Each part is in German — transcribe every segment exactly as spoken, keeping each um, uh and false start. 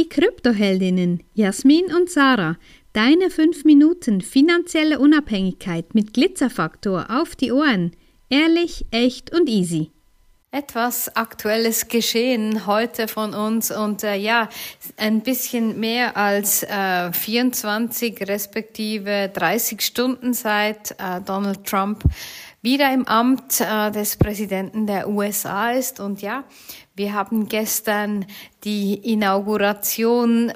Kryptoheldinnen Jasmin und Sarah. Deine fünf Minuten finanzielle Unabhängigkeit mit Glitzerfaktor auf die Ohren. Ehrlich, echt und easy. Etwas Aktuelles geschehen heute von uns und äh, ja, ein bisschen mehr als äh, vierundzwanzig respektive dreißig Stunden seit äh, Donald Trump wieder im Amt äh, des Präsidenten der U S A ist. Und ja, wir haben gestern die Inauguration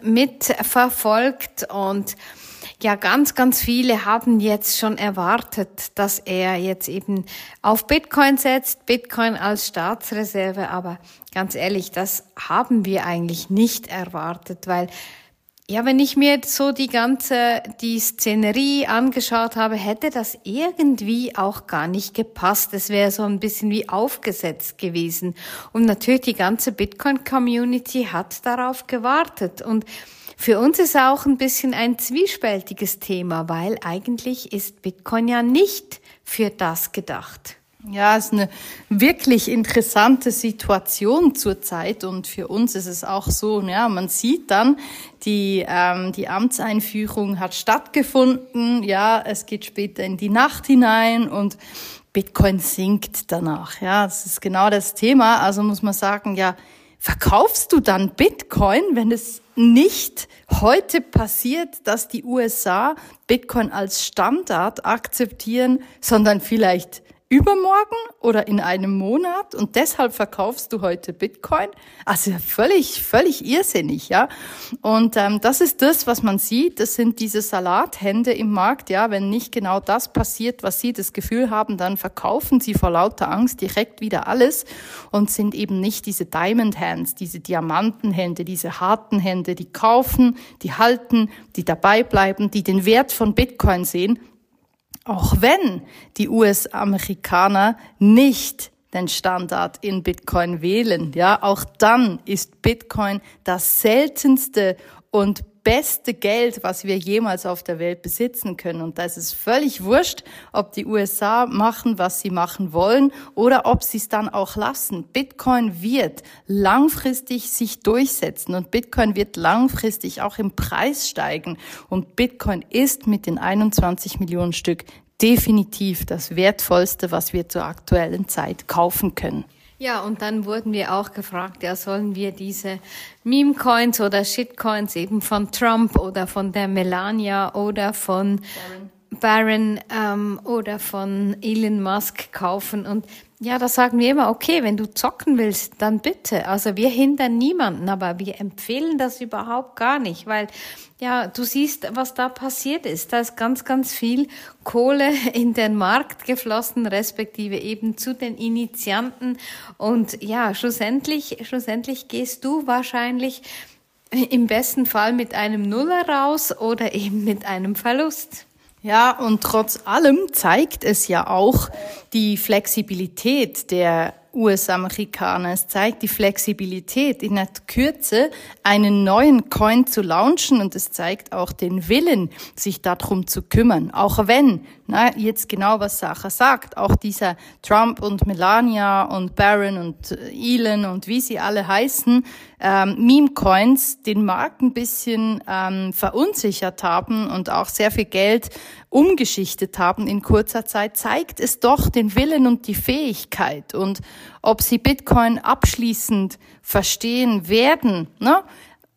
mitverfolgt und ja, ganz, ganz viele haben jetzt schon erwartet, dass er jetzt eben auf Bitcoin setzt, Bitcoin als Staatsreserve. Aber ganz ehrlich, das haben wir eigentlich nicht erwartet, weil ja, wenn ich mir so die ganze, die Szenerie angeschaut habe, hätte das irgendwie auch gar nicht gepasst. Es wäre so ein bisschen wie aufgesetzt gewesen. Und natürlich die ganze Bitcoin-Community hat darauf gewartet. Und für uns ist auch ein bisschen ein zwiespältiges Thema, weil eigentlich ist Bitcoin ja nicht für das gedacht. Ja, es ist eine wirklich interessante Situation zurzeit und für uns ist es auch so, ja, man sieht dann, die ähm, die Amtseinführung hat stattgefunden, ja, es geht später in die Nacht hinein und Bitcoin sinkt danach, ja, das ist genau das Thema, also muss man sagen, ja, verkaufst du dann Bitcoin, wenn es nicht heute passiert, dass die U S A Bitcoin als Standard akzeptieren, sondern vielleicht übermorgen oder in einem Monat und deshalb verkaufst du heute Bitcoin? Also völlig, völlig irrsinnig, ja. Und ähm, das ist das, was man sieht. Das sind diese Salathände im Markt, ja. Wenn nicht genau das passiert, was sie das Gefühl haben, dann verkaufen sie vor lauter Angst direkt wieder alles und sind eben nicht diese Diamond Hands, diese Diamantenhände, diese harten Hände, die kaufen, die halten, die dabei bleiben, die den Wert von Bitcoin sehen. Auch wenn die U S-Amerikaner nicht den Standard in Bitcoin wählen, ja, auch dann ist Bitcoin das seltenste und beste Geld, was wir jemals auf der Welt besitzen können. Und da ist es völlig wurscht, ob die U S A machen, was sie machen wollen oder ob sie es dann auch lassen. Bitcoin wird langfristig sich durchsetzen und Bitcoin wird langfristig auch im Preis steigen. Und Bitcoin ist mit den einundzwanzig Millionen Stück definitiv das Wertvollste, was wir zur aktuellen Zeit kaufen können. Ja, und dann wurden wir auch gefragt, ja, sollen wir diese Meme-Coins oder Shitcoins eben von Trump oder von der Melania oder von Barron, Barron ähm, oder von Elon Musk kaufen? Und ja, da sagen wir immer, okay, wenn du zocken willst, dann bitte. Also wir hindern niemanden, aber wir empfehlen das überhaupt gar nicht, weil ja, du siehst, was da passiert ist. Da ist ganz, ganz viel Kohle in den Markt geflossen, respektive eben zu den Initianten. Und ja, schlussendlich, schlussendlich gehst du wahrscheinlich im besten Fall mit einem Nuller raus oder eben mit einem Verlust. Ja, und trotz allem zeigt es ja auch die Flexibilität der U S-Amerikaner. Es zeigt die Flexibilität, in der Kürze einen neuen Coin zu launchen und es zeigt auch den Willen, sich darum zu kümmern. Auch wenn, na, jetzt genau was Sarah sagt, auch dieser Trump und Melania und Barron und Elon und wie sie alle heißen, ähm, Meme-Coins den Markt ein bisschen ähm, verunsichert haben und auch sehr viel Geld umgeschichtet haben in kurzer Zeit, zeigt es doch den Willen und die Fähigkeit. Und ob sie Bitcoin abschließend verstehen werden, ne,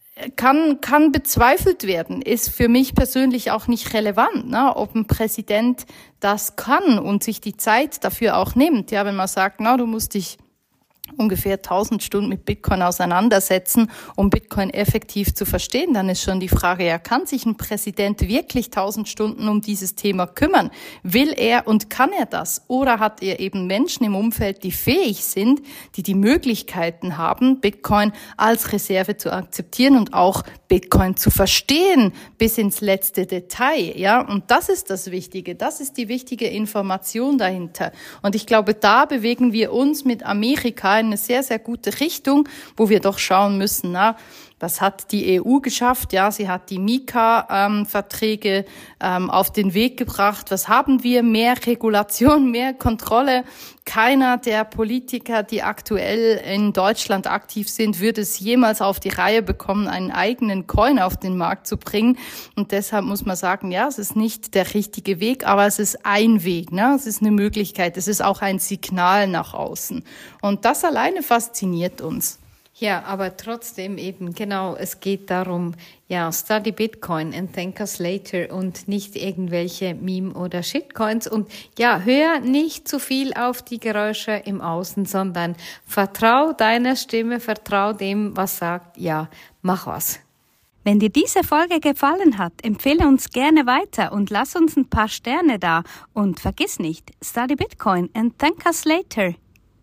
kann kann bezweifelt werden, ist für mich persönlich auch nicht relevant, ne, ob ein Präsident das kann und sich die Zeit dafür auch nimmt. Ja, wenn man sagt, na, du musst dich ungefähr tausend Stunden mit Bitcoin auseinandersetzen, um Bitcoin effektiv zu verstehen, dann ist schon die Frage, ja, kann sich ein Präsident wirklich tausend Stunden um dieses Thema kümmern? Will er und kann er das? Oder hat er eben Menschen im Umfeld, die fähig sind, die die Möglichkeiten haben, Bitcoin als Reserve zu akzeptieren und auch Bitcoin zu verstehen bis ins letzte Detail, ja? Und das ist das Wichtige. Das ist die wichtige Information dahinter. Und ich glaube, da bewegen wir uns mit Amerika in eine sehr, sehr gute Richtung, wo wir doch schauen müssen, na, Das hat die E U geschafft, ja, sie hat die Mika-Verträge ähm, auf den Weg gebracht. Was haben wir? Mehr Regulation, mehr Kontrolle. Keiner der Politiker, die aktuell in Deutschland aktiv sind, würde es jemals auf die Reihe bekommen, einen eigenen Coin auf den Markt zu bringen. Und deshalb muss man sagen, ja, es ist nicht der richtige Weg, aber es ist ein Weg, ne? Es ist eine Möglichkeit, es ist auch ein Signal nach außen. Und das alleine fasziniert uns. Ja, aber trotzdem eben, genau, es geht darum, ja, study Bitcoin and thank us later und nicht irgendwelche Meme- oder Shitcoins. Und ja, hör nicht zu viel auf die Geräusche im Außen, sondern vertrau deiner Stimme, vertrau dem, was sagt, ja, mach was. Wenn dir diese Folge gefallen hat, empfehle uns gerne weiter und lass uns ein paar Sterne da. Und vergiss nicht, study Bitcoin and thank us later.